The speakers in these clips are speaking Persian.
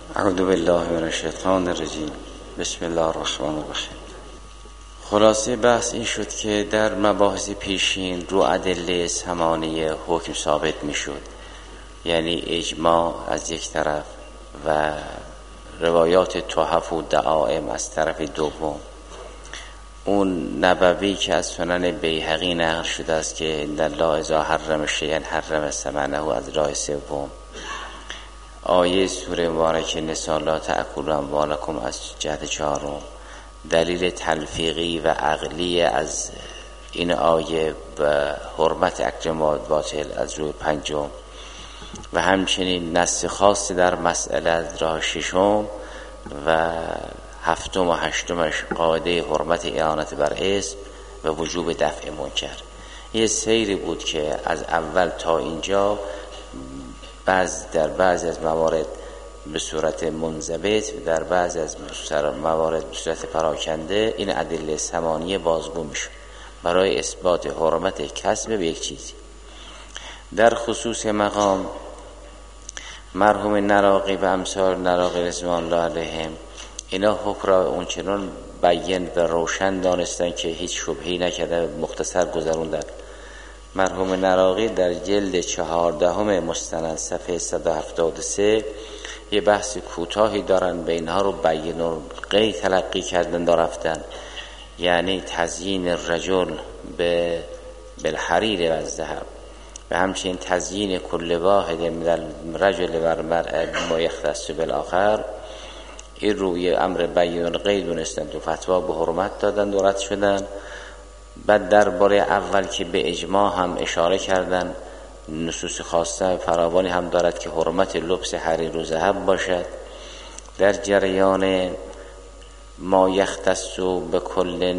اعوذ بالله من الشیطان الرجیم. بسم الله الرحمن الرحیم. خلاصه بحث این شد که در مباحث پیشین رو ادله ثمانیه حکم ثابت می شد، یعنی اجماع از یک طرف و روایات تحف و دعائم از طرف دوم. اون نبوی که از سنن بیهقی نقل شده است که ان الله اذا حرم شیئا حرم ثمنه از راه سوم. آیه سوره مبارکه نساء لا تأکلوا اموالکم از جهت چهارم. دلیل تلفیقی و عقلی از این آیه و حرمت اکل مال باطل از روی پنجم، و همچنین نص خاص در مسئله از راه ششم و هفتم و هشتمش قاعده حرمت اعانت بر اسم و وجوب دفع منکر. یه سیری بود که از اول تا اینجا در بعضی از موارد به صورت منضبط و در بعضی از موارد به صورت پراکنده این ادله ثمانیه بازگو میشه برای اثبات حرمت کسب به یک چیزی. در خصوص مقام مرحوم نراقی و امثال نراقی رضوان الله علیهم، اینا حکم را اونچنان بیان و روشن دانستن که هیچ شبهه‌ای نکرده، مختصر گذروندن. مرحوم نراقی در جلد 14 مستند صفحه 173 یه بحث کوتاهی دارن، به اینها رو بیان و قی تلقی کردن رفتن، یعنی تزیین الرجل بالحریر و الذهب و همچنین تزیین کل واحد من الرجل و المرأة ما یختص بالآخر. این روی امر بیان القی دونستن، تو فتوا به حرمت دادن و رد شدن. بعد درباره اول که به اجماع هم اشاره کردن، نصوص خاصه فراوانی هم دارد که حرمت لبس حریر و ذهب باشد. در جریان ما یختص به کل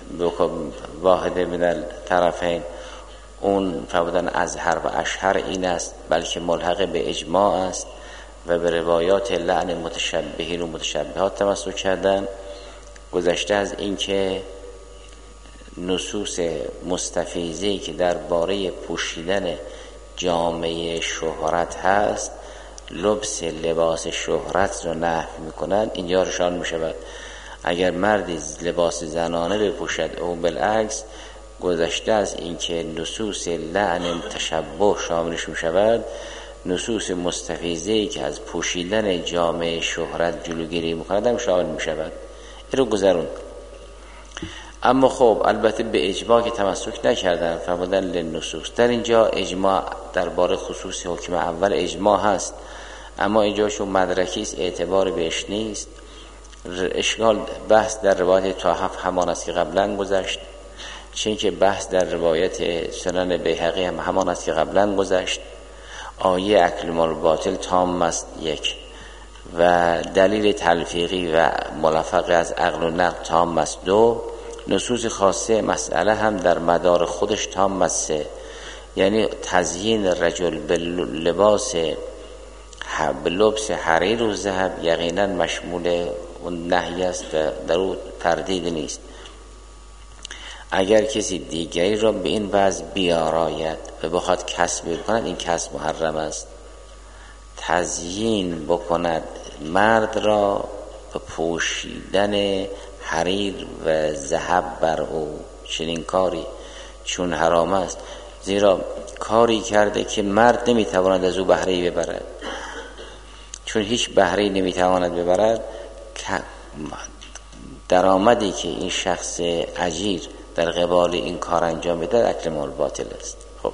واحد من الطرفین، اون فرمودن ازهر و اشهر این است، بلکه ملحق به اجماع است و به روایات لعن متشبهین و متشبهات تمسک کردن. گذشته از این که نصوص مستفیضی که درباره پوشیدن جامعه شهرت هست، لبس لباس شهرت رو نهی میکنند، اینجا روشن میشود. اگر مردی لباس زنانه بپوشد او بالعکس، گذشته از این که نصوص لعن تشبه شاملش میشود، نصوص مستفیضی که از پوشیدن جامعه شهرت جلوگیری میکند هم شامل میشود. این رو گذرون. اما خب البته به اجماع که تمسک نکردن، فرمودن للنصوص. در اینجا اجماع درباره خصوص حکم اول اجماع هست، اما اینجا چون مدرکی است اعتبار بهش نیست. اشکال بحث در روایت تحف همان است که قبلا گذشت، چون که بحث در روایت سنن بیهقی هم همان است که قبلا گذشت. آیه اکل مال باطل تام است یک، و دلیل تلفیقی و ملفق از عقل و نقل تام است دو. نصوص خاصه مسئله هم در مدار خودش تام است سه، یعنی تزیین رجل به لبس حریر و ذهب یقینا مشمول اون نهی است، در او تردید نیست. اگر کسی دیگری را به این وضع بیاراید و بخواد کسب کند، این کسب محرم است. تزیین بکند مرد را به پوشیدن حریر و ذهب بر او، چنین کاری چون حرام است، زیرا کاری کرده که مرد نمیتواند از او بهره‌ای ببرد. چون هیچ بهره‌ای نمیتواند ببرد، درآمدی که این شخص اجیر در قبال این کار انجام بده اکل مال باطل است. خب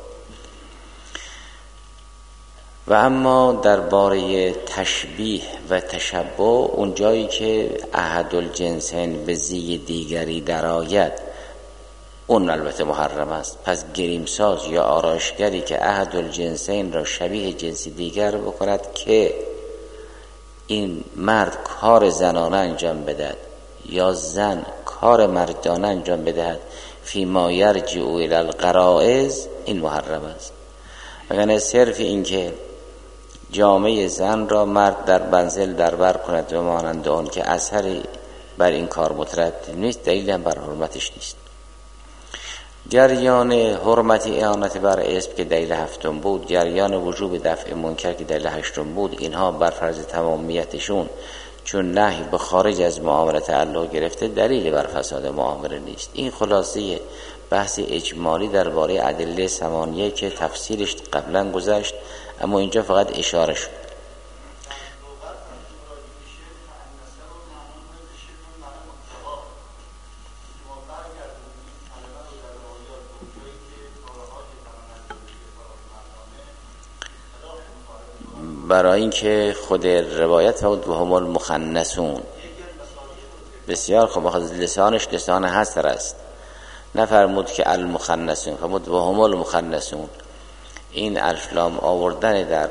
و اما درباره تشبیه و تشبه، اون جایی که احد الجنسین به زی دیگری درآید، اون البته محرم است. پس گریمساز یا آرایشگری که احد الجنسین را شبیه جنس دیگر بکند که این مرد کار زنانه انجام بدهد یا زن کار مردانه انجام بدهد فی ما یرجع الی الغرائز، این محرم است. وگرنه صرف این که جامعه زن را مرد در منزل دربر کند و مانند آن که اثری بر این کار مترتب نیست، دلیل هم بر حرمتش نیست. جریان حرمت اعانت بر اسم که دلیل هفتم بود، جریان وجوب دفع منکر که دلیل هشتم بود، اینها بر فرض تمامیتشون چون نهی به خارج از معامله تعلق گرفته دلیل بر فساد معامله نیست. این خلاصه بحث اجمالی درباره ادله ثمانیه که تفصیلش قبلا گذشت، اما اینجا فقط اشاره شد. برای اینکه خود روایت و هم المخنثون بسیار خوب، بخاطر لسانش لسان حصر است، نفرمود که المخنثون، فرمود و هم المخنثون. این الف لام آوردن در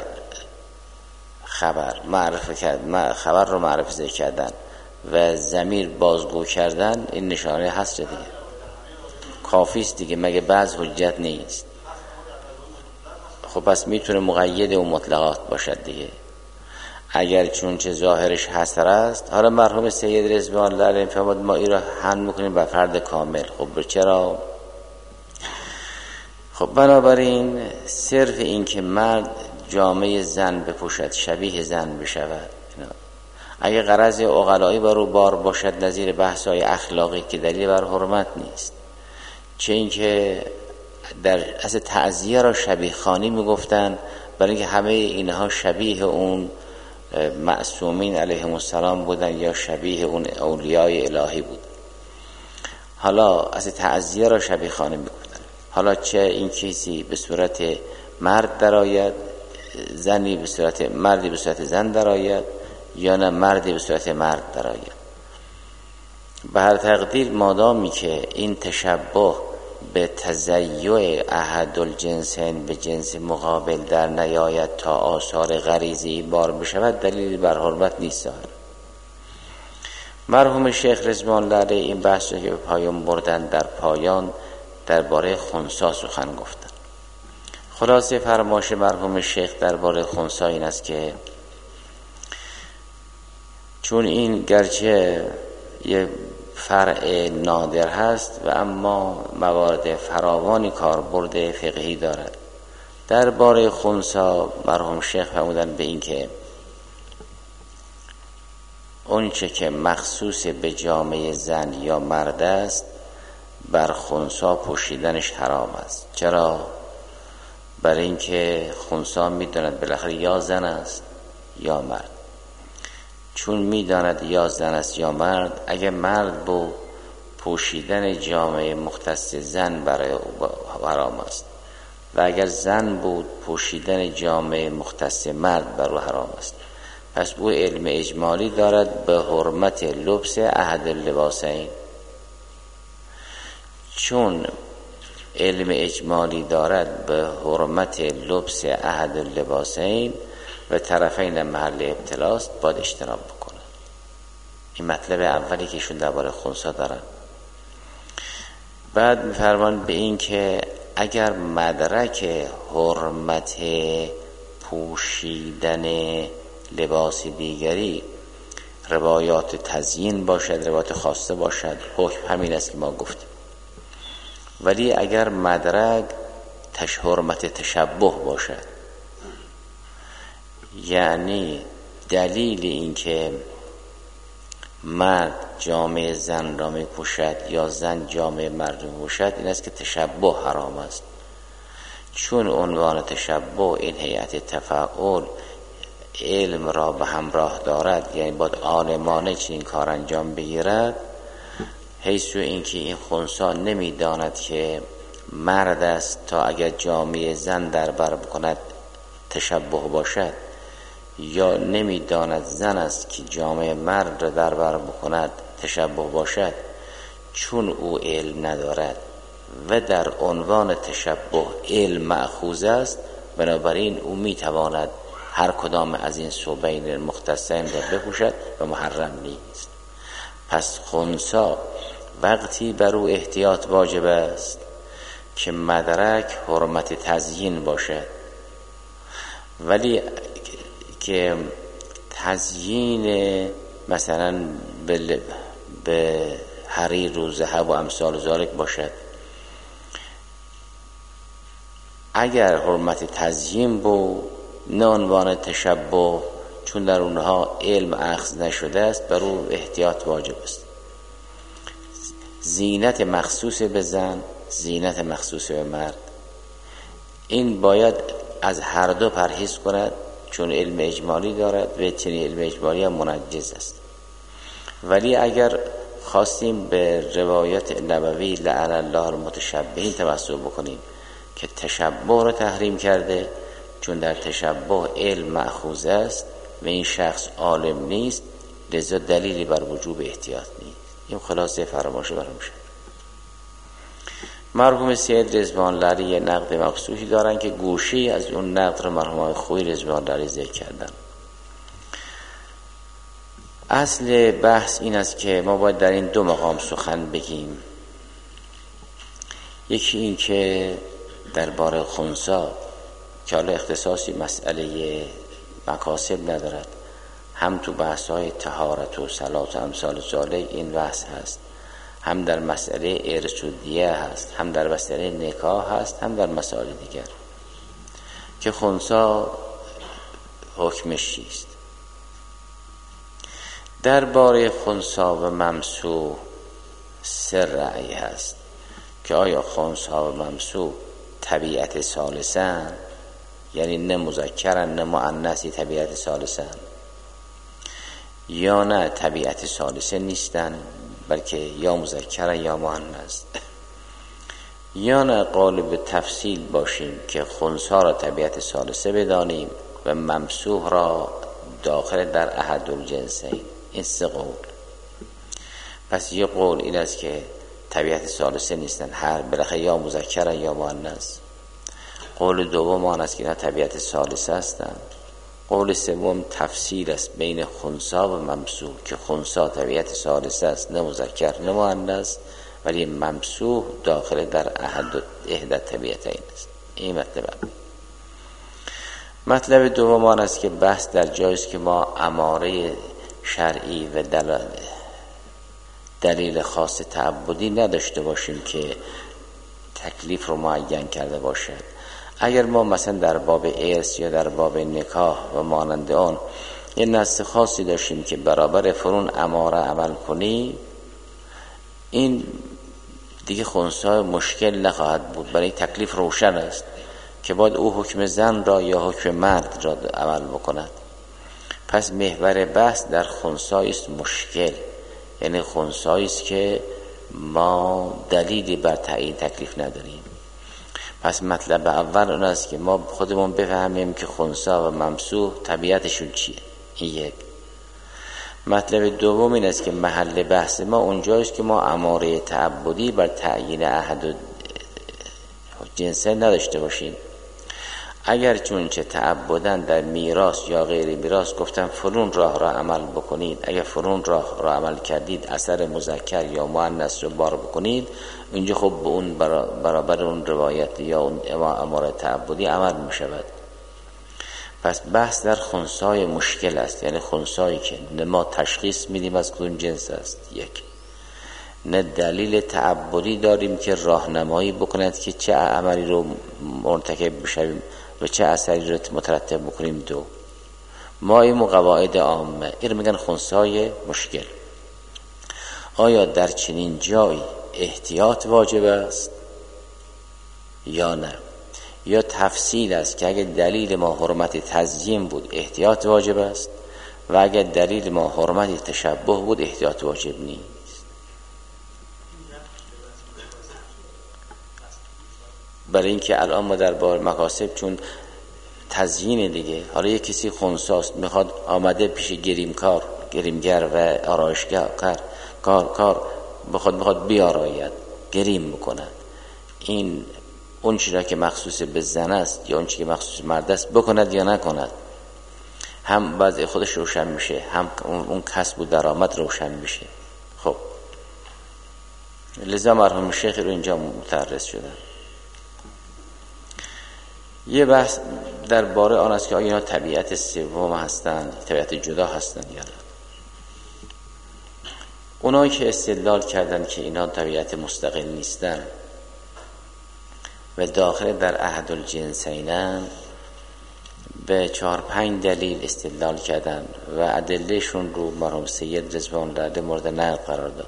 خبر معرفه کرد، خبر رو معرفه کردن و ضمیر بازگو کردن، این نشانه حصر دیگه، کافی است دیگه، مگه بعض حجت نیست؟ خب پس میتونه مقید و مطلقات باشد دیگه، اگر چون چه ظاهرش حصر است. حالا مرحوم سید رضوان الله علیه فرمود ما این را حمل میکنیم بر فرد کامل. خب چرا؟ خب بنابراین صرف این که مرد جامعه زن بپوشد، شبیه زن بشود، اگه غرض عقلایی بر او بار باشد نظیر بحث‌های اخلاقی که دلیل بر حرمت نیست، چه اینکه در اصل تعزیه را شبیه خانی میگفتن، برای اینکه همه اینها شبیه اون معصومین علیهم السلام بودن یا شبیه اون اولیای الهی بود. حالا اصل تعزیه را شبیه خانی میگفتن. حالا چه این کسی به صورت مرد درآید، زنی به صورت مردی به صورت زن درآید، یا نه مردی به صورت مرد درآید، به هر تقدیر مادامی که این تشبه به تزیع احد الجنسین به جنس مقابل در نیاید تا آثار غریزی بار بشود، دلیل بر حرمت نیست. مرحوم شیخ رضوان الله علیه این بحث که به پایان بردن در پایان درباره خنثی سخن گفتن. خلاصه فرمایش مرحوم شیخ درباره خنثی این است که چون این گرچه یه فرع نادر هست و اما موارد فراوانی کاربرد فقهی دارد. درباره خنثی مرحوم شیخ فرمودن به این که اون چه که مخصوص به جامعه زن یا مرد است بر خنثی پوشیدنش حرام است. چرا؟ برای اینکه خنثی میداند بالاخره یا زن است یا مرد. چون میداند یا زن است یا مرد، اگه مرد بود پوشیدن جامعه مختص زن برای او حرام است و اگر زن بود پوشیدن جامعه مختص مرد برای او حرام است. پس او علم اجمالی دارد به حرمت لبس احد اللباسین. چون علم اجمالی دارد به حرمت لبس احد اللباسین و طرفین محل ابتلاست، باید اجتناب بکنه. این مطلب اولی که ایشون درباره خنثی دارن. بعد می‌فرمان به این که اگر مدرک حرمت پوشیدن لباس دیگری روایات تزیین باشد، روایات خاصه باشد، حکم همین است که ما گفتیم. ولی اگر مدرک حرمت تشبه باشد، یعنی دلیل این که مرد جامعه زن را می پوشد یا زن جامعه مرد می پوشد، این است که تشبه حرام است. چون عنوان تشبه این هیئت تفاعل علم را به همراه دارد، یعنی باید عالمانه چنین کار انجام بگیرد، حیث اینکه این خنثی نمیداند که مرد است تا اگر جامعه زن در بر بکند تشبه باشد، یا نمیداند زن است که جامعه مرد را در بر بکند تشبه باشد. چون او علم ندارد و در عنوان تشبه علم مأخوذ است، بنابراین او میتواند هر کدام از این صوبین مختصین را بپوشد و محرم نیست. پس خنثی وقتی بر او احتیاط واجب است که مدرک حرمت تزیین باشد، ولی که تزیین مثلا به حریر و ذهب و امثال ذالک باشد اگر حرمت تزیین بود نه عنوان تشبه، چون در اونها علم اخذ نشده است، بر او احتیاط واجب است. زینت مخصوص به زن، زینت مخصوص به مرد، این باید از هر دو پرهیز کند، چون علم اجمالی دارد و چنین علم اجمالی هم منجز است. ولی اگر خواستیم به روایت نبوی لعن الله المتشبهین توسل بکنیم که تشبه را تحریم کرده، چون در تشبه علم مأخوذ است و این شخص عالم نیست، لذا دلیلی بر وجوب احتیاط نیست. این خلاصه فرمایش برام شد. مرحوم سید رضوان الله یه نقد مخصوصی دارن که گوشی از اون نقد رو مرحوم خویی رضوان الله ذکر کردن. اصل بحث این است که ما باید در این دو مقام سخن بگیم. یکی این که درباره خنثی که حالا اختصاصی مسئله مکاسب ندارد، هم تو بحث‌های طهارت و صلات و امثال ذالک این بحث هست، هم در مسئله ارث و دیه هست، هم در مسئله نکاح هست، هم در مسائل دیگر که خنثی حکمش چیست. درباره خنثی و ممسوح سه رأی هست که آیا خنثی و ممسوح طبیعت ثالثن، یعنی نه مذکرن نه مؤنثی طبیعت ثالثن، یا نه طبیعت ثالثه نیستن بلکه یا مذکرن یا مؤنث، یا نه قائل به تفصیل باشیم که خنثی را طبیعت ثالثه بدانیم و ممسوح را داخل در احد الجنسین. این سه قول. پس یه قول این است که طبیعت ثالثه نیستن، هر بالاخره یا مذکرن یا مؤنث. قول دوم آن است که اینا طبیعت ثالثه هستند. قول سوم تفصیل است بین خنثی و ممسوح که خنثی طبیعت ثالثه است، نه مذکر نه مؤنث، ولی ممسوح داخل در احد طبیعتین است. این مطلب دوم آن است که بحث در جایی است که ما اماره شرعی و دلیل خاص تعبدی نداشته باشیم که تکلیف رو معین کرده باشد. اگر ما مثلا در باب ارث یا در باب نکاح و مانند آن یه نص خاصی داشتیم که برابر فرون اماره عمل کنی، این دیگه خنثی مشکل نخواهد بود، برای تکلیف روشن است که باید او حکم زن را یا حکم مرد را عمل بکند. پس محور بحث در خنثی است مشکل، یعنی خنثی است که ما دلیلی بر تعیین تکلیف نداریم. پس مطلب اول اون است که ما خودمون بفهمیم که خنثی و ممسوح طبیعتشون چیه. این یک. مطلب دوم این است که محل بحث ما اونجاست که ما اماره تعبدی بر تعیین احد جنسه نداشته باشیم. اگر چونچه تعبدن در میراث یا غیر میراث گفتن فرون راه را عمل بکنید، اگر فرون راه را عمل کردید اثر مذکر یا مؤنث رو بار بکنید، اینجا خب به اون برابر اون روایت یا اون اماره تعبدی عمل می شود. پس بحث در خنثی مشکل است، یعنی خنثی که نه ما تشخیص میدیم از کدوم جنس است، یک، نه دلیل تعبدی داریم که راهنمایی بکند که چه عملی رو مرتکب بشویم و چه اثری رو مترتب بکنیم، دو، ما این قواعد عامه این میگن خنثی مشکل. آیا در چنین جایی احتیاط واجب است یا نه؟ یا تفصیل است که اگر دلیل ما حرمت تزیین بود احتیاط واجب است و اگر دلیل ما حرمت تشبه بود احتیاط واجب نیست. برای اینکه الان ما در باب مکاسب چون تزیین دیگه، حالا یک کسی خنثی است میخواد آمده پیش گریمگر و آرایشگر کار میخواد بیاراید، گریم میکنه، این اون چیزی که مخصوص به زن است یا اون چیزی که مخصوص مرد است بکند یا نکند، هم وضع خودش روشن میشه، هم اون کسب و درآمد روشن میشه. خب لذا مرحوم شیخ رو اینجا متعرض شدن. یه بحث درباره آن است که آیا اینا طبیعت سوم هستند، طبیعت جدا هستند یا نه. اونایی که استدلال کردن که اینا طبیعت مستقل نیستن و داخل در عهد الجنسینن به 4-5 دلیل استدلال کردن و ادلهشون رو مرحوم سید رضوان الله علیه مورد نقل قرار داد.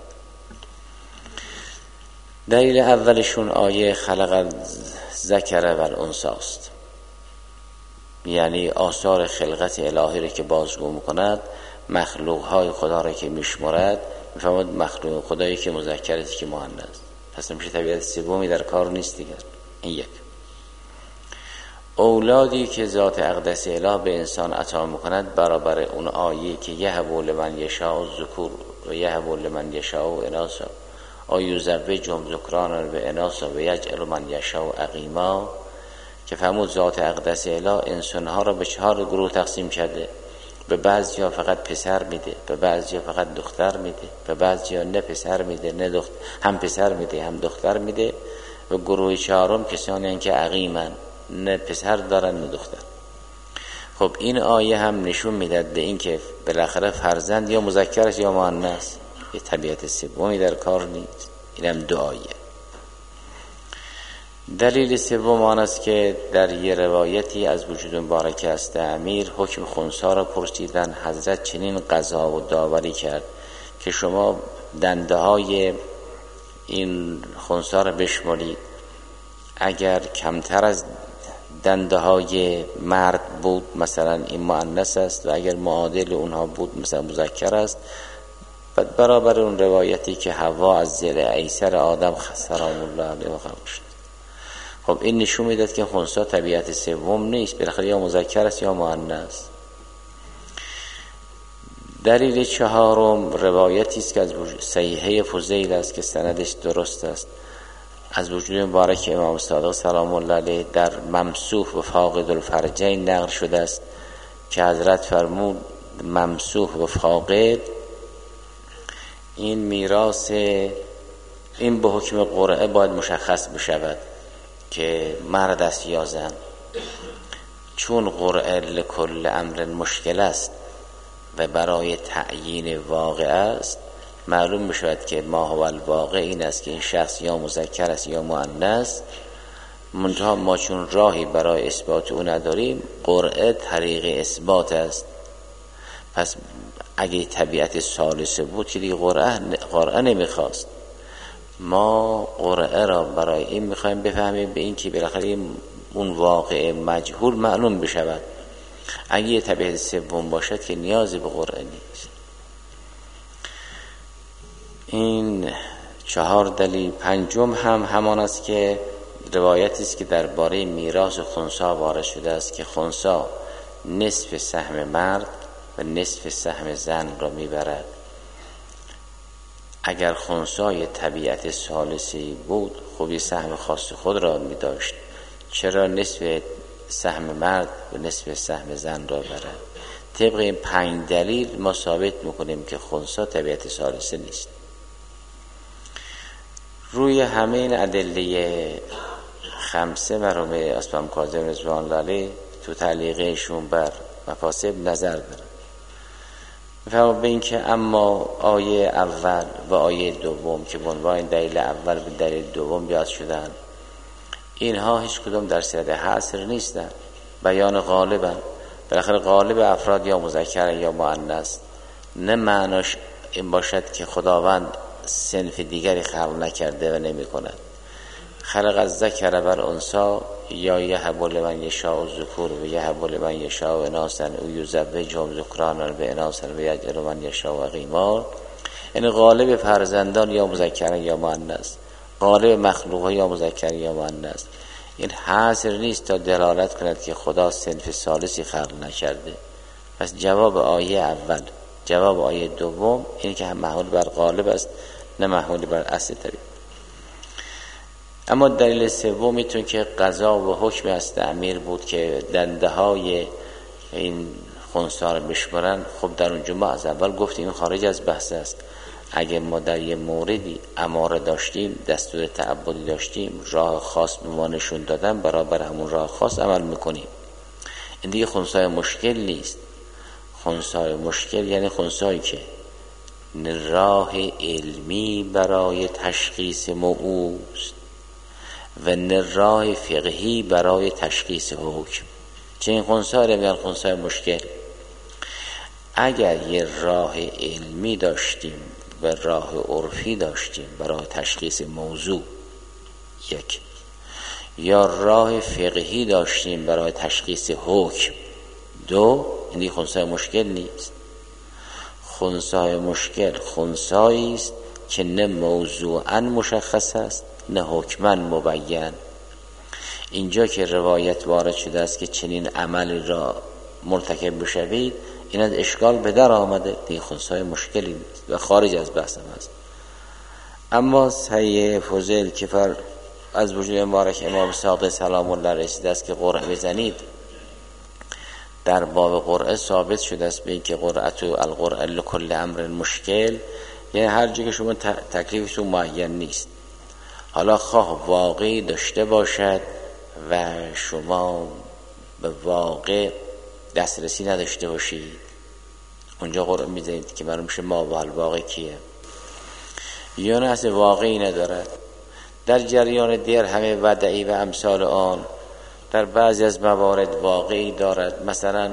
دلیل اولشون آیه خلق الذکر و الانثی است، یعنی آثار خلقت الهی رو که بازگو میکند، مخلوقهای خدا رو که میشمرد، میفهمد مخلوق خدایی که مذکر است که مؤنث است. پس میشه طبیعت سومی در کار نیست دیگر. این یک. اولادی که ذات اقدس اله به انسان عطا میکند برابر اون آیه که یهب لمن یشاء الذکور و یهب لمن یشاء اناثا او یزوجهم ذکرانا و اناثا و یجعل من یشاء عقیما، که فرمود ذات اقدس اله انسانها را به 4 گروه تقسیم کرده، به بعضیا فقط پسر میده، به بعضیا فقط دختر میده، به بعضیا نه پسر میده نه دختر، هم پسر میده هم دختر میده، و گروه 4 کسانی هستند که عقیمن، نه پسر دارن نه دختر. خب این آیه هم نشون میداد به این که بالاخره فرزند یا مذکر است یا مؤنث، یه طبیعت سومی در کار نیست. اینم 2 آیه. دلیل سوم آن است که در یه روایتی از وجود مبارک است امیر حکم خنثی را پرسیدن، حضرت چنین قضا و داوری کرد که شما دنده های این خنثی را بشمارید، اگر کمتر از دنده های مرد بود مثلا این مؤنث است، و اگر معادل اونها بود مثلا مذکر است. بعد برابر اون روایتی که حوا از زیر ایسر آدم سلام الله علیه و خموش. خب این نشون میداد که خنثی طبیعت سوم نیست، بالاخره یا مذکر است یا مؤنث. دلیل 4 روایتی است که از صحیحه فضیل است که سندش درست است، از وجود مبارک امام صادق سلام الله علیه در ممسوح و فاقد الفرجین نقل شده است که حضرت فرمود ممسوح و فاقد این میراث این به حکم قرعه باید مشخص بشود که مرد است یا زن، چون قرعه لکل امر مشکل است و برای تعیین واقع است، معلوم بشود که ما هو الواقع این است که این شخص یا مذکر است یا مؤنث. منتها ما چون راهی برای اثبات او نداریم، قرعه طریق اثبات است. پس اگه طبیعت ثالثه بود که دیگه قرعه نمیخواست. ما قرعه را برای این میخوایم بفهمیم به این که بالاخره اون واقع مجهول معلوم بشود. اگه یه طبیعت سوم باشد که نیازی به قرعه نیست. این 4 دلیل. 5 هم همان است که روایتی است که درباره میراث خنثی وارد شده است که خنثی نصف سهم مرد و نصف سهم زن را میبرد. اگر خنثی طبیعت ثالثی بود خب سهم خاص خود را میداشت، چرا نصف سهم مرد و نصف سهم زن را برد؟ طبق این 5 دلیل ما ثابت میکنیم که خنثی طبیعت ثالثی نیست. روی همه این ادله 5 مرحوم اسپم کاظم رضوان الله علیه تو تعلیقشون بر مفاسد نظر دارن. میفهمم به این که اما آیه اول و آیه دوم که به عنوان دلیل اول و دلیل دوم بیاد شدن، اینها هیچ کدوم در صورت حصر نیستن، بیان غالبن. بالاخره غالب افراد یا مذکر یا مؤنث، نه معناش این باشد که خداوند صنف دیگری خلق نکرده و نمی کند. خلق الذکر و الانثی یا یهب لمن یشاء الذکور و یهب لمن یشاء اناثا او یزوجهم ذکرانا و اناثا و یجعل من یشاء عقیما. یعنی غالب فرزندان یا مذکر یا مؤنث، غالب مخلوقات یا مذکر یا مؤنث. این حاصل نیست تا دلالت کند که خدا صنف ثالثی خلق نکرده. پس جواب آیه اول، جواب آیه دوم اینه که هم محمول بر غالب است نه محمول بر اصل طبیعی. اما دلیل سوم میتونه که قضا و حکم است امیر بود که دنده های این خنثی رو بشمارن. خب در اونجا ما از اول گفتیم این خارج از بحث است. اگه ما در یه موردی اماره داشتیم، دستور تعبدی داشتیم، راه خاص به ما نشون دادن، برابر همون راه خاص عمل میکنیم. این دیگه خنثی مشکل نیست. خنثی مشکل یعنی خنثی که راه علمی برای تشخیص موعود و نه راه فقهی برای تشخیص حکم. چه این خنثی رو میگن خنثی مشکل. اگر یه راه علمی داشتیم و راه عرفی داشتیم برای تشخیص موضوع، یک، یا راه فقهی داشتیم برای تشخیص حکم، دو، این خنثی مشکل نیست. خنثی مشکل خنثی است که نه موضوعاً مشخص است نه حکماً مبین. اینجا که روایت وارد شده است که چنین عمل را مرتکب بشوید، این از اشکال به در آمده، این خنثی مشکلی نیست و خارج از بحث است. اما صحیح فضیل که از وجود مبارک امام صادق سلام الله رسیده است که قرعه بزنید، در باب قرعه ثابت شده است به اینکه القرعه لکل امر مشکل، یعنی هر جا که شما تکلیفتون معین نیست، حالا خواه واقعی داشته باشد و شما به واقع دسترسی نداشته باشید، اونجا قرعه میزنید که معلوم شه ما و الواقع کیه، یا نه اصلا واقعی ندارد. در جریان درهم ودعی و امثال آن در بعضی از موارد واقعی دارد. مثلا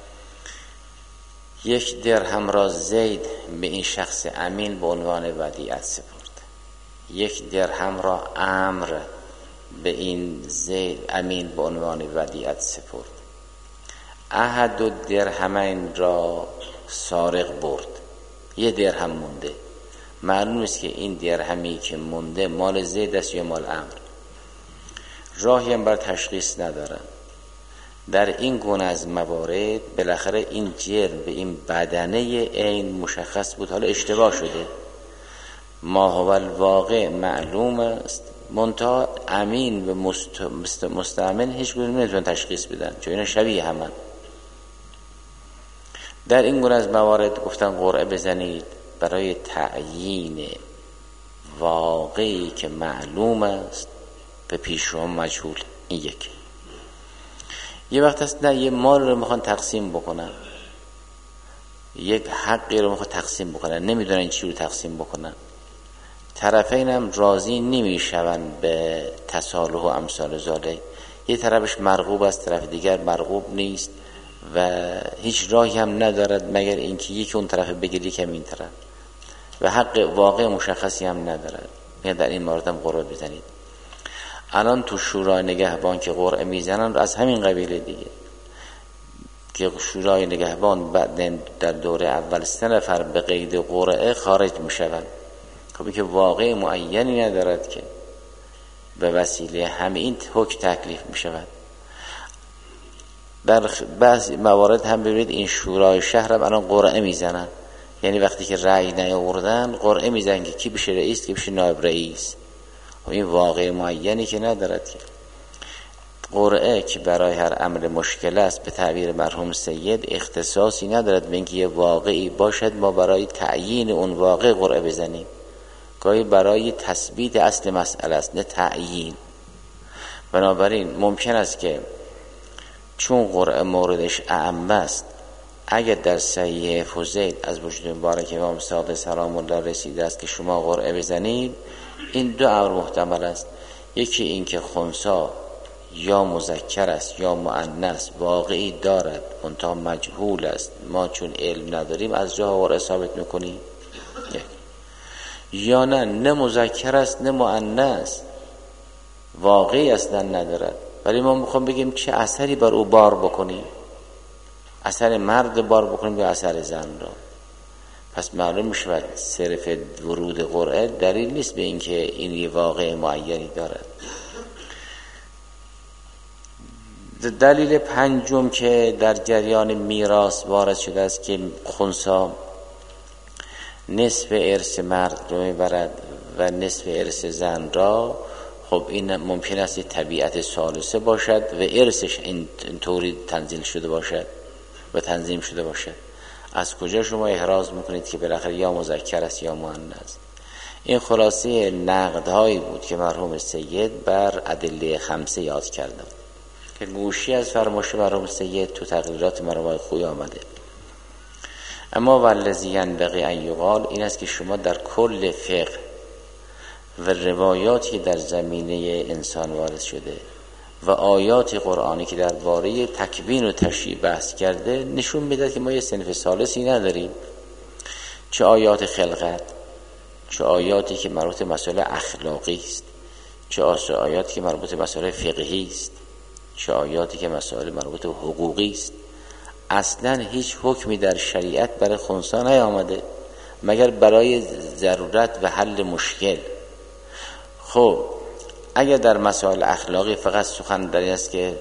1 درهم را زید به این شخص امین به عنوان ودیعت سپرد، 1 درهم را عمرو به این زید امین به عنوان ودیعت سپرد. احد و درهمین را سارق برد، 1 درهم مونده، معلوم است که این درهمی که مونده مال زید است یا مال عمرو. راهی هم بر تشخیص ندارن. در این گونه از موارد بالاخره این جرم به این بدنه عین مشخص بود، حالا اشتباه شده، ما هو الواقع معلوم است، منتها امین و مستأمن هیچ گونه نمیتونن تشخیص بدن چون اینا شبیه همن. در این گونه از موارد گفتن قرعه بزنید برای تعیین واقعی که معلوم است به پیش رو مجهول. این یک. یه وقت هست نه یه مال رو میخوان تقسیم بکنن، یک حقی رو میخوان تقسیم بکنن، نمیدونن چی رو تقسیم بکنن، طرفین هم راضی نمیشون به تصالح و امثال ذالک، یه طرفش مرغوب است طرف دیگر مرغوب نیست و هیچ راهی هم ندارد مگر اینکه یکی اون طرف بگیری که این طرف و حق واقع مشخصی هم ندارد. در این مورد هم قرعه بزنید. الان تو شورای نگهبان که قرعه میزنن از همین قبیله دیگه، که شورای نگهبان بعد در دوره اول 3 نفر به قید قرعه خارج میشوند. خب این که واقع معینی ندارد که به وسیله همه این حکم تکلیف میشود. در بعضی موارد هم ببینید این شورای شهر هم الان قرعه میزنن، یعنی وقتی که رأی نیاوردن قرعه میزنن که کی بشه رئیس کی بشه نایب رئیس. و این واقع معینی که ندارد که قرعه که برای هر امر مشکل است به تعبیر مرحوم سید اختصاصی ندارد به اینکه یه واقعی باشد ما برای تعیین اون واقع قرعه بزنیم، گاهی برای تثبیت اصل مسئله است نه تعیین. بنابراین ممکن است که چون قرعه موردش اعم است، اگر در صحیح فضیل از وجود مبارک امام صادق سلام الله رسیده است که شما قرعه بزنید، این 2 امر محتمل است. یکی این که خنثی یا مذکر است یا مؤنث واقعی دارد منتها مجهول است، ما چون علم نداریم از جا قرعه ثابت میکنیم، یا نه مذکر است نه مؤنث واقعی اصلا ندارد، ولی ما میخوام بگیم چه اثری بر او بار بکنیم، اثر مرد بار بکنیم یا اثر زن را. پس معلوم میشود صرف ورود قرعه دلیل نیست به اینکه این یه واقع معینی دارد. دلیل پنجم که در جریان میراث وارد شده است که خنثی نصف ارث مرد رو میبرد و نصف ارث زن را، خب این ممکن است طبیعت ثالثه باشد و ارثش اینطوری تنظیم شده باشد و تنظیم شده باشد. از کجا شما احراز میکنید که بالاخره یا مذکر است یا مؤنث؟ این خلاصه نقدهایی بود که مرحوم سید بر ادله 5 یاد کردم که گوشی از فرمایش مرحوم سید تو تقریرات مرحوم خوی آمده. اما والذی ینبغی ان یقال این است که شما در کل فقه و روایاتی در زمینه انسان وارد شده و آیات قرآنی که درباره تکوین و تشریع بحث کرده نشون میده که ما یه صنف ثالثی نداریم. چه آیات خلقت، چه آیاتی که مربوط به مسائل اخلاقی است، چه آیاتی که مربوط به مسائل فقهی است، چه آیاتی که مسائل مربوط به حقوقی است. اصلا هیچ حکمی در شریعت برای خنثی نیامده مگر برای ضرورت و حل مشکل. خب اگر در مسائل اخلاقی فقط سخن در این است که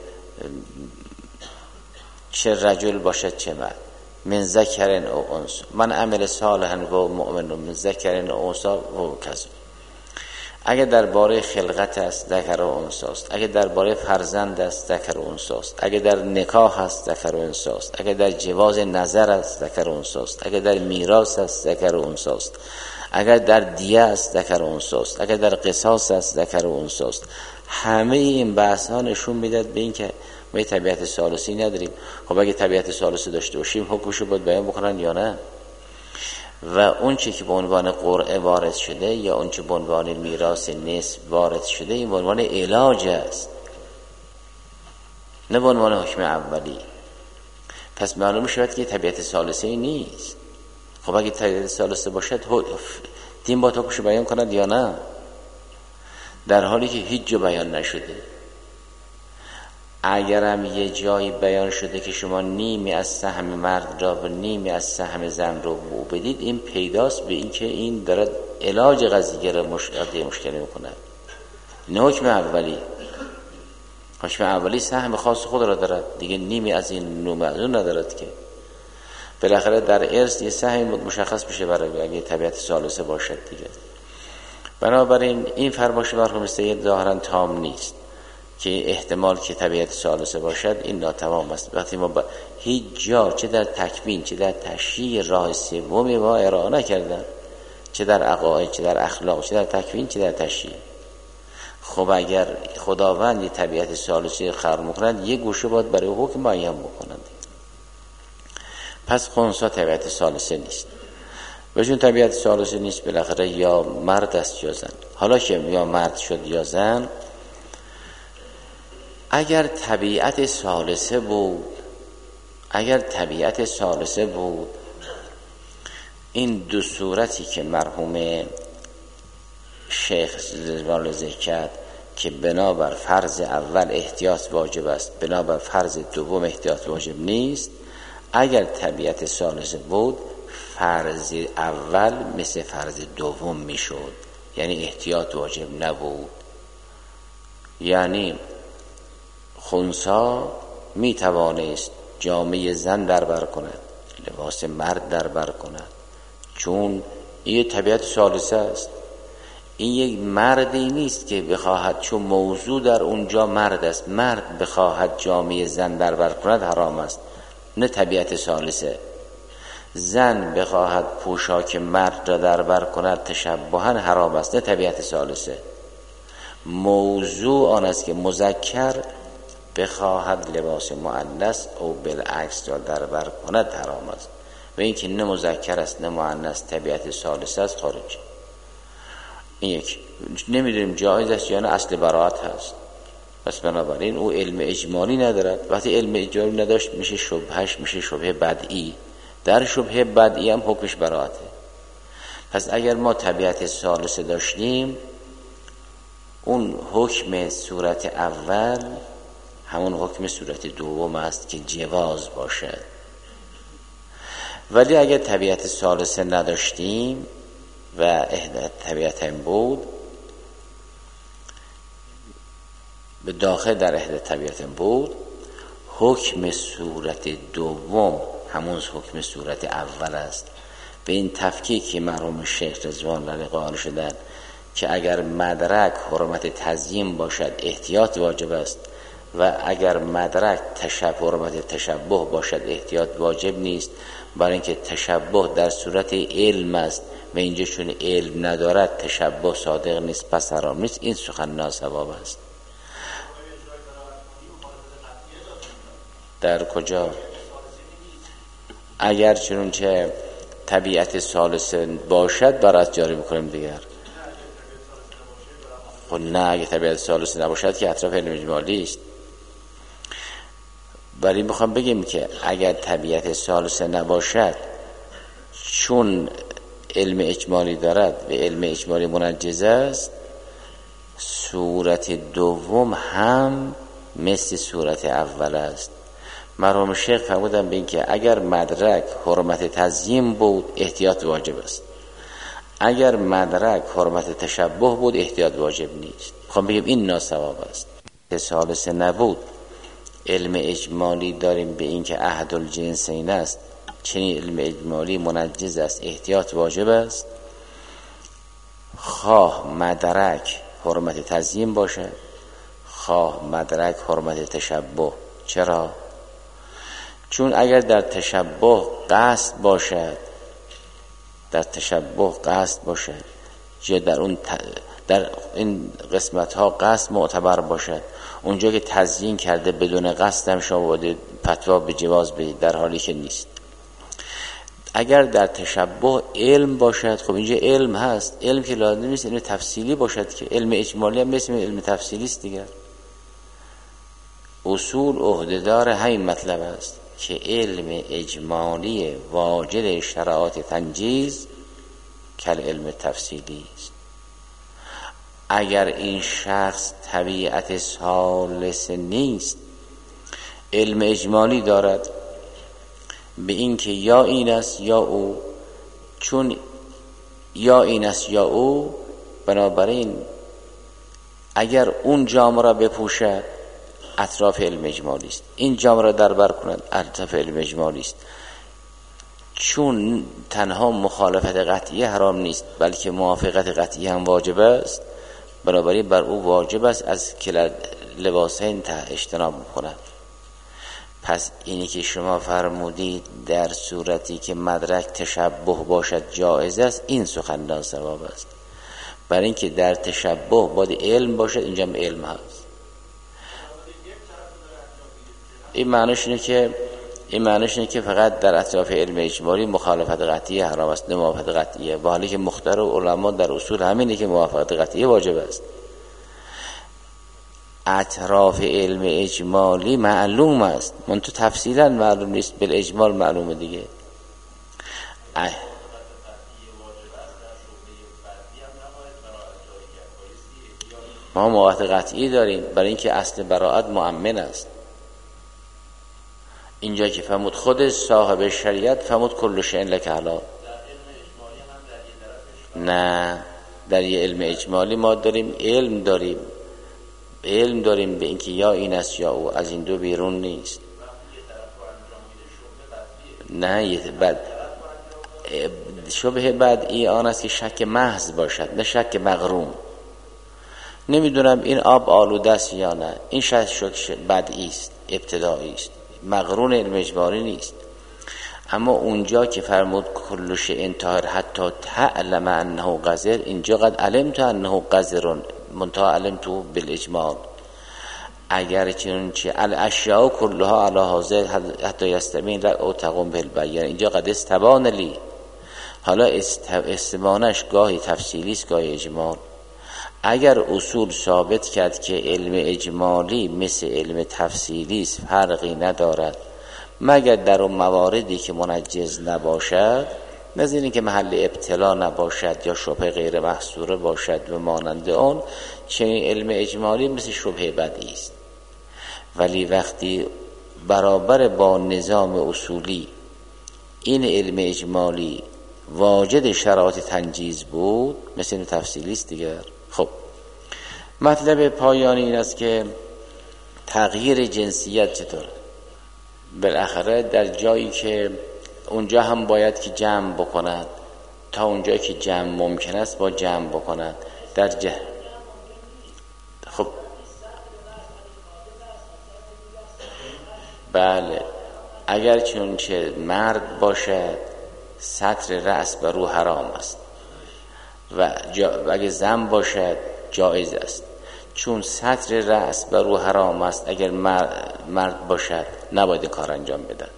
چه رجل باشد چه مرد، من ذکر او انثی، من عمل صالحا و مؤمن من ذکر او انثی و کذا. اگر درباره خلقت است ذکر و انثی است، اگر درباره فرزند است ذکر و انثی است، اگر در نکاح است ذکر و انثی است، اگر در جواز نظر است ذکر و انثی است، اگر در میراث است ذکر و انثی است، اگر در دیه است ذکر و انثی است، اگر در قصاص است ذکر و انثی است. همه این بحث ها نشون میداد به این که ما طبیعت ثالثی نداریم. خب اگه طبیعت ثالثی داشته باشیم حکمشو باید بیان بکنن یا نه؟ و اون چی که به عنوان قرعه وارد شده یا اون چی به عنوان میراث نصف وارد شده این به عنوان علاج است، نه به عنوان حکم اولی. پس معلوم شود که طبیعت ثالثی نیست. خب اگه طبیعت ثالثی باشد دین با حکمشو بیان کند یا نه؟ در حالی که هیچ جا بیان نشده. اگرم یه جایی بیان شده که شما نیمی از سهم مرد را و نیمی از سهم زن رو بدید، این پیداست به این که این دارد علاج قضیه را مشکلی میکنه، نه حکم اولی. حکم اولی سهم خاص خود را دارد دیگه، نیمی از این نوع معلوم ندارد که بالاخره در ارث یه سهم مشخص بشه برای اگه طبیعت ثالثه باشد دیگه. بنابراین این فرمایش مرحوم سید ظاهرا تام نیست که احتمال که طبیعت ثالثه باشد، این ناتمام است. وقتی ما هیچ جا چه در تکوین چه در تشریع راه سومی ما ارائه نکردن، چه در عقاید چه در اخلاق چه در تکوین چه در تشریع. خب اگر خداوند یه طبیعت ثالثی خلق می‌کند یه گوشه باید برای حکم معین بکنند. پس خنثی طبیعت ثالثه نیست. و چون طبیعت ثالثه نیست بالاخره یا مرد است یا زن. حالا که یا مرد شد یا زن، اگر طبیعت ثالثه بود این دو صورتی که مرحوم شیخ رضوان ذکر کرد که بنابر فرض اول احتیاط واجب است، بنابر فرض دوم احتیاط واجب نیست، اگر طبیعت ثالثه بود فرض اول مثل فرض دوم میشد، یعنی احتیاط واجب نبود. یعنی خنثی می توانست جامه زن در بر کند، لباس مرد در بر کند، چون این طبیعت ثالثه است. این یک مردی نیست که بخواهد، چون موضوع در اونجا مرد است، مرد بخواهد جامه زن در بر کند حرام است، نه طبیعت ثالثه. زن بخواهد پوشاک مرد را در بر کند تشبها حرام است، نه طبیعت ثالثه. موضوع آن است که مذکر بخواهد لباس مؤنث او بالعکس را در بر کند حرام است. و این که نه مذکر است نه مؤنث طبیعت ثالثه است خارج. این یک نمیدونیم جایز است یا نه، اصل براءت هست. پس بنابراین او علم اجمالی ندارد. وقتی علم اجمالی نداشت میشه شبهش میشه شبهه بدعی. در شبهه بدعی هم حکمش براءته. پس اگر ما طبیعت ثالثه داشتیم اون حکم صورت اول همون حکم صورت دوم است که جواز باشد. ولی اگر طبیعت ثالثه نداشتیم و احدى طبیعت هم بود، به داخل در احدى طبیعت هم بود، حکم صورت دوم همون حکم صورت اول است. به این تفکیک که مرحوم شیخ رضوان علیه قائل شدن که اگر مدرک حرمت تزیین باشد احتیاط واجب است و اگر مدرک حرمت تشبه باشد احتیاط واجب نیست، برای اینکه تشبه در صورت علم است و اینجا چون علم ندارد تشبه صادق نیست پس حرام نیست. این سخن ناصواب است. در کجا؟ اگر چنانچه طبیعت ثالثه باشد برات جاری میکنیم دیگر. خب نه، اگه طبیعت ثالثه نباشد که اطراف علم اجمالی است. ولی میخوام بگیم که اگر طبیعت ثالثه نباشد، چون علم اجمالی دارد و علم اجمالی منجز است، صورت دوم هم مثل صورت اول است. مرحوم شیخ فرمودن به این که اگر مدرک حرمت تزیین بود احتیاط واجب است، اگر مدرک حرمت تشبه بود احتیاط واجب نیست. میخوام بگیم این ناصواب است. ثالثه نبود، علم اجمالی داریم به این که احد الجنسین است، چنین علم اجمالی منجز است، احتیاط واجب است. خواه مدرک حرمت تزیین باشد، خواه مدرک حرمت تشبه. چرا؟ چون اگر در تشبه قصد باشد، در تشبه قصد باشد یا در این قسمت ها قصد معتبر باشد، اونجا که تزیین کرده بدون قصد هم شما باید فتوا به جواز بدید، در حالی که نیست. اگر در تشبه علم باشد، خب اینجا علم هست، علم که لازم نیست علم تفصیلی باشد که علم اجمالی هم مثل علم تفصیلی است دیگر. اصول عهده‌دار همین مطلب است که علم اجمالی واجد شرایط تنجیز کل علم تفصیلی است. اگر این شخص طبیعت ثالث نیست، علم اجمالی دارد به این که یا این است یا او، چون یا این است یا او، بنابراین اگر اون جام را بپوشد اطراف علم اجمالی است، این جام را در بر کند اطراف علم اجمالی است. چون تنها مخالفت قطعی حرام نیست بلکه موافقت قطعی هم واجب است، بنابراین بر او واجب است از کلا لباسین اجتناب کند. پس اینی که شما فرمودید در صورتی که مدرک تشبه باشد جایز است، این سخن ناصواب است. برای اینکه در تشبه باید علم باشد، اینجا هم علم هست. این معنیش اینه که فقط در اطراف علم اجمالی مخالفت قطعی حرام است، نه موافقت قطعیه، با حالی که مختار علما در اصول همینه که موافقت قطعی واجب است. اطراف علم اجمالی معلوم است، منتها تفصیلا معلوم نیست، بالاجمال معلومه دیگه. ما موافقت قطعی داریم برای اینکه اصل براءت مؤمن است. اینجا که فرمود خود صاحب شریعت فرمود کل شیء لک حلال. نه، در یه علم اجمالی ما داریم علم داریم به اینکه یا این است یا او، از این دو بیرون نیست. نه، شبه بدعی آن است که شک محض باشد، نه شک مغروم. نمیدونم این آب آلوده است یا نه، این شک بدعی است، ابتدایی است، مقرون علم اجمالی نیست. اما اونجا که فرمود کل شیء طاهر حتی تعلم انه قذر، اینجا قد علمت انه قذر منتها علمت بالاجمال. اگر چنانچه الاشیاء کلها علی حاضر حتی یستبین او تقوم بالبیان، اینجا قد استبان لی. حالا استبانش گاهی تفصیلی است گاهی اجمال. اگر اصول ثابت کرد که علم اجمالی مثل علم تفصیلی است، فرقی ندارد مگر در اون مواردی که منجز نباشد، مثل اینکه محل ابتلا نباشد یا شبهه غیر محصوره باشد و مانند آن، چنین علم اجمالی مثل شبهه بدعی است. ولی وقتی برابر با نظام اصولی این علم اجمالی واجد شرایط تنجیز بود، مثل این تفصیلی است دیگر. خب مطلب پایانی این است که تغییر جنسیت چطوره؟ بالاخره در جایی که اونجا هم باید که جمع بکند، تا اونجایی که جمع ممکن است با جمع بکند در خب بله، اگر چونچه مرد باشد ستر رأس بر او حرام است و اگر زن باشد جایز است. چون ستر رأس بر او حرام است، اگر مرد باشد نباید کار انجام بدهد.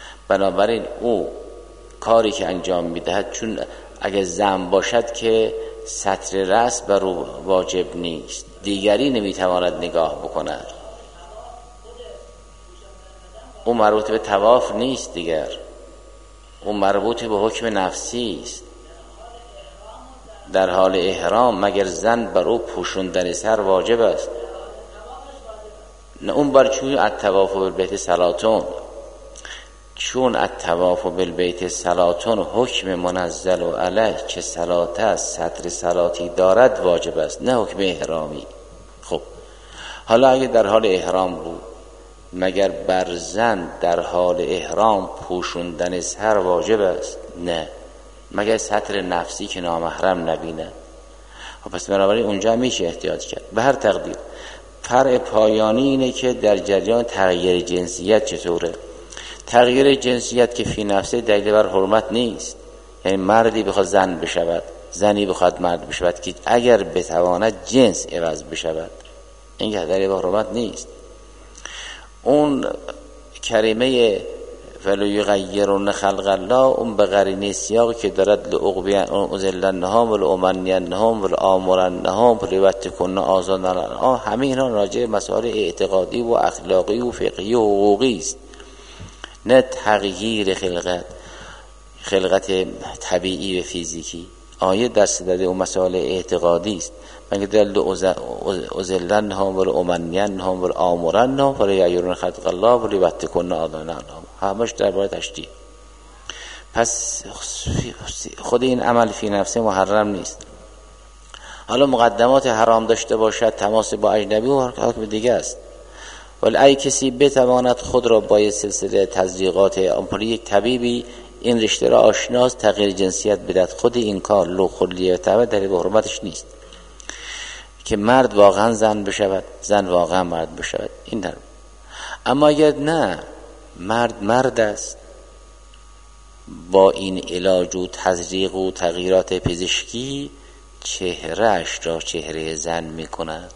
بنابراین او کاری که انجام میدهد، چون اگر زن باشد که سطر رأس بر او واجب نیست، دیگری نمیتواند نگاه بکند. اون مربوط به طواف نیست دیگر، اون مربوط به حکم نفسی است. در حال احرام مگر زن بر او پوشوندن سر واجب است؟ نه، اون بر چون الطواف بالبیت صلاتون، چون الطواف بالبیت صلاتون حکم منزل و علیه چه صلات است، سطر صلاتی دارد واجب است، نه حکم احرامی. خب حالا اگه در حال احرام بود، مگر بر زن در حال احرام پوشوندن سر واجب است؟ نه، مگر سطر نفسی که نامحرم نبینه. خب پس بنابراین اونجا میشه احتیاط کرد. به هر تقدیر فرع پایانی اینه که در جریان تغییر جنسیت چطوره. تغییر جنسیت که فی نفسه دلیل بر حرمت نیست، یعنی مردی بخواد زن بشود، زنی بخواد مرد بشود، که اگر بتواند جنس عوض بشود، این که دلیل بر حرمت نیست. اون کریمه ولو یغیرن خلق الله، اون به قرینه سیاقی که دارد لأذلنهم ولأمنینهم ولآمرنهم وليبتكن آذان الانعام، همه اینا راجع مسائل اعتقادی و اخلاقی و فقهی و حقوقی است، نه تغییر خلقت طبیعی و فیزیکی. آیه دست داده اون مسائل اعتقادی است. مگه دل ازلنهم ولأمنینهم ولآمرنهم وليغيرن خلق الله وليبتكن آذان الانعام، همش درباره تشریع. پس خود این عمل فی نفسه محرم نیست. حالا مقدمات حرام داشته باشد، تماس با اجنبی و حکم دیگه است. ولی ای کسی بتواند خود را با سلسله تزریقات آمپولی یک طبیبی این رشته را آشناست، تغییر جنسیت بدهد، خود این کار لو خلیه طبع دلیل به حرمتش نیست. که مرد واقعا زن بشود، زن واقعا مرد بشود، این در. اما اگر نه، مرد است، با این علاج و تزریق و تغییرات پزشکی چهرهش را چهره زن می کند،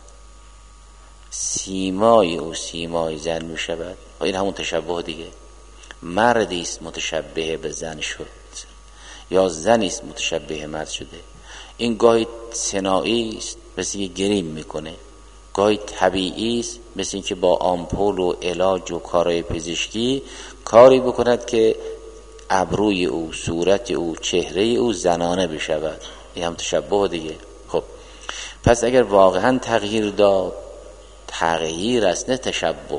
سیمای او سیمای زن می شود، و این همون تشبه دیگه. مردی است متشبه به زن شد، یا زنی است متشبه مرد شده. این گاهی صناعی است، مثل که گریم میکنه، گاهی طبیعی است، مثل که با آمپول و علاج و کارهای پزشکی کاری بکند که ابروی او، صورت او، چهره او زنانه بشود. این هم تشبه دیگه. خب پس اگر واقعا تغییر داد، تغییر است نه تشبه.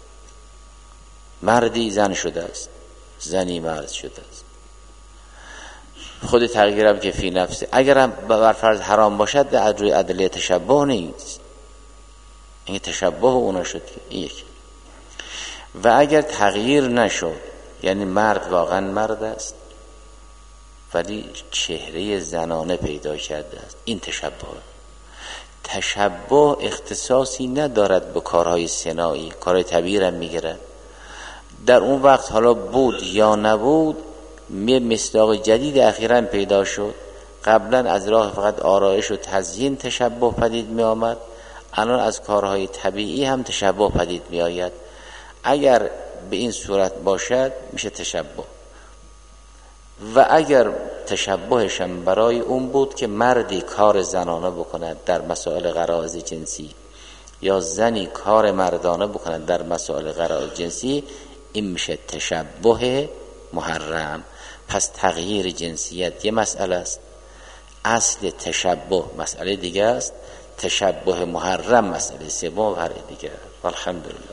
مردی زن شده است، زنی مرد شده است. خود تغییرم که فی نفسه اگرم بر فرض حرام باشد، در روی ادله تشبه نیست، این تشبه اونا شد که یک. و اگر تغییر نشد، یعنی مرد واقعا مرد است ولی چهره زنانه پیدا کرده است، این تشبه اختصاصی ندارد به کارهای صناعی، کارهای طبیعی را میگیرد. در اون وقت حالا بود یا نبود، مصداق جدید اخیراً پیدا شد. قبلا از راه فقط آرایش و تزیین تشبه پدید می آمد، الان از کارهای طبیعی هم تشبه پدید می آید. اگر به این صورت باشد میشه تشبه. و اگر تشبهش هم برای اون بود که مردی کار زنانه بکند در مسائل غرائز جنسی، یا زنی کار مردانه بکند در مسائل غرائز جنسی، این میشه تشبه محرم. پس تغییر جنسیت یه مسئله است، اصل تشبه مسئله دیگه است، تشبه محرم مسئله سوم و هر دیگه. الحمدلله.